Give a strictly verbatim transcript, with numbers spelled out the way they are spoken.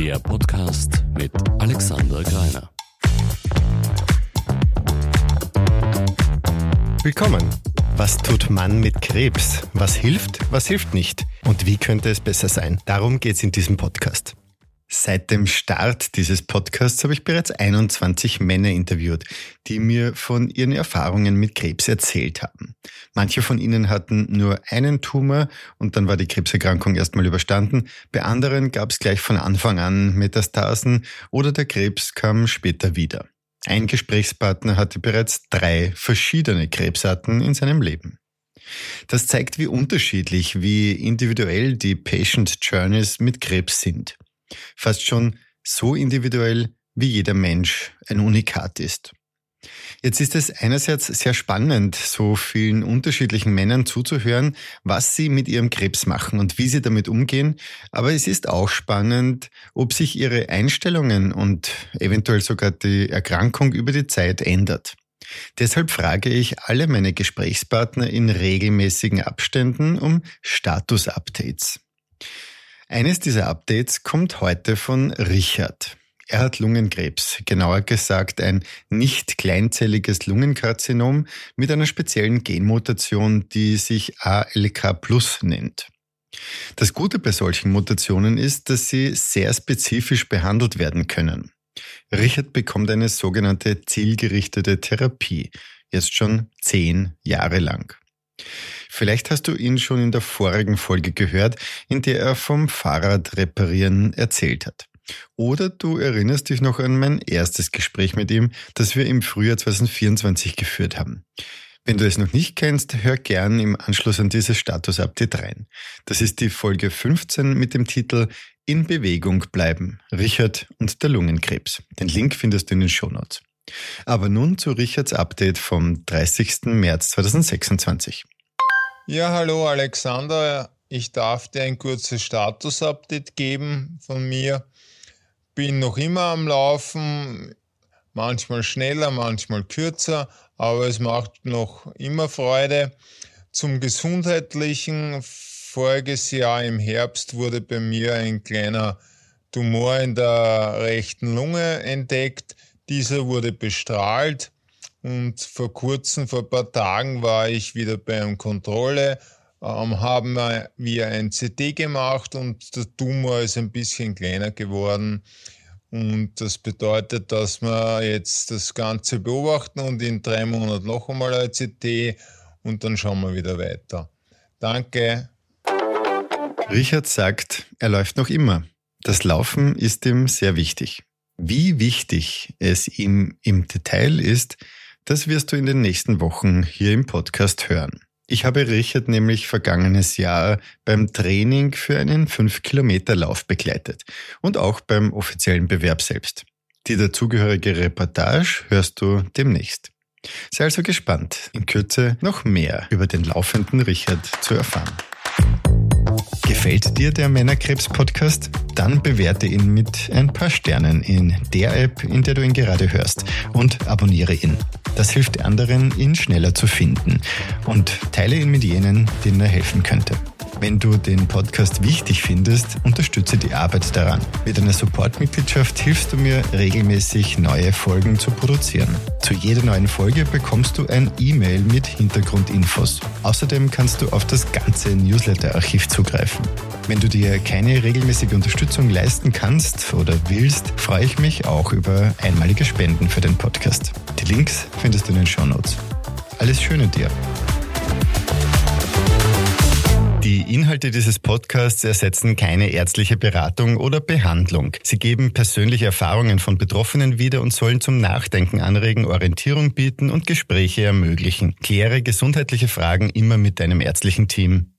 Der Podcast mit Alexander Greiner. Willkommen. Was tut man mit Krebs? Was hilft, was hilft nicht? Und wie könnte es besser sein? Darum geht es in diesem Podcast. Seit dem Start dieses Podcasts habe ich bereits einundzwanzig Männer interviewt, die mir von ihren Erfahrungen mit Krebs erzählt haben. Manche von ihnen hatten nur einen Tumor und dann war die Krebserkrankung erstmal überstanden. Bei anderen gab es gleich von Anfang an Metastasen oder der Krebs kam später wieder. Ein Gesprächspartner hatte bereits drei verschiedene Krebsarten in seinem Leben. Das zeigt, wie unterschiedlich, wie individuell die Patient Journeys mit Krebs sind. Fast schon so individuell, wie jeder Mensch ein Unikat ist. Jetzt ist es einerseits sehr spannend, so vielen unterschiedlichen Männern zuzuhören, was sie mit ihrem Krebs machen und wie sie damit umgehen. Aber es ist auch spannend, ob sich ihre Einstellungen und eventuell sogar die Erkrankung über die Zeit ändert. Deshalb frage ich alle meine Gesprächspartner in regelmäßigen Abständen um Status-Updates. Eines dieser Updates kommt heute von Richard. Er hat Lungenkrebs, genauer gesagt ein nicht kleinzelliges Lungenkarzinom mit einer speziellen Genmutation, die sich A L K plus nennt. Das Gute bei solchen Mutationen ist, dass sie sehr spezifisch behandelt werden können. Richard bekommt eine sogenannte zielgerichtete Therapie, jetzt schon zehn Jahre lang. Vielleicht hast du ihn schon in der vorigen Folge gehört, in der er vom Fahrradreparieren erzählt hat. Oder du erinnerst dich noch an mein erstes Gespräch mit ihm, das wir im Frühjahr zwanzig vierundzwanzig geführt haben. Wenn du es noch nicht kennst, hör gern im Anschluss an dieses Status-Update rein. Das ist die Folge fünfzehn mit dem Titel In Bewegung bleiben, Richard und der Lungenkrebs. Den Link findest du in den Shownotes. Aber nun zu Richards Update vom dreißigsten März zweitausendsechsundzwanzig. Ja, hallo Alexander, ich darf dir ein kurzes Status-Update geben von mir. Bin noch immer am Laufen, manchmal schneller, manchmal kürzer, aber es macht noch immer Freude. Zum Gesundheitlichen, voriges Jahr im Herbst wurde bei mir ein kleiner Tumor in der rechten Lunge entdeckt. Dieser wurde bestrahlt. Und vor kurzem, vor ein paar Tagen, war ich wieder bei einer Kontrolle, ähm, haben wir ein C T gemacht und der Tumor ist ein bisschen kleiner geworden. Und das bedeutet, dass wir jetzt das Ganze beobachten und in drei Monaten noch einmal ein C T und dann schauen wir wieder weiter. Danke. Richard sagt, er läuft noch immer. Das Laufen ist ihm sehr wichtig. Wie wichtig es ihm im Detail ist, das wirst du in den nächsten Wochen hier im Podcast hören. Ich habe Richard nämlich vergangenes Jahr beim Training für einen fünf Kilometer Lauf begleitet und auch beim offiziellen Bewerb selbst. Die dazugehörige Reportage hörst du demnächst. Sei also gespannt, in Kürze noch mehr über den laufenden Richard zu erfahren. Gefällt dir der Männerkrebs-Podcast? Dann bewerte ihn mit ein paar Sternen in der App, in der du ihn gerade hörst und abonniere ihn. Das hilft anderen, ihn schneller zu finden und teile ihn mit jenen, denen er helfen könnte. Wenn du den Podcast wichtig findest, unterstütze die Arbeit daran. Mit einer Supportmitgliedschaft hilfst du mir, regelmäßig neue Folgen zu produzieren. Zu jeder neuen Folge bekommst du ein E-Mail mit Hintergrundinfos. Außerdem kannst du auf das ganze Newsletter-Archiv zugreifen. Wenn du dir keine regelmäßige Unterstützung leisten kannst oder willst, freue ich mich auch über einmalige Spenden für den Podcast. Die Links findest du in den Shownotes. Alles Schöne dir! Die Inhalte dieses Podcasts ersetzen keine ärztliche Beratung oder Behandlung. Sie geben persönliche Erfahrungen von Betroffenen wieder und sollen zum Nachdenken anregen, Orientierung bieten und Gespräche ermöglichen. Kläre gesundheitliche Fragen immer mit deinem ärztlichen Team.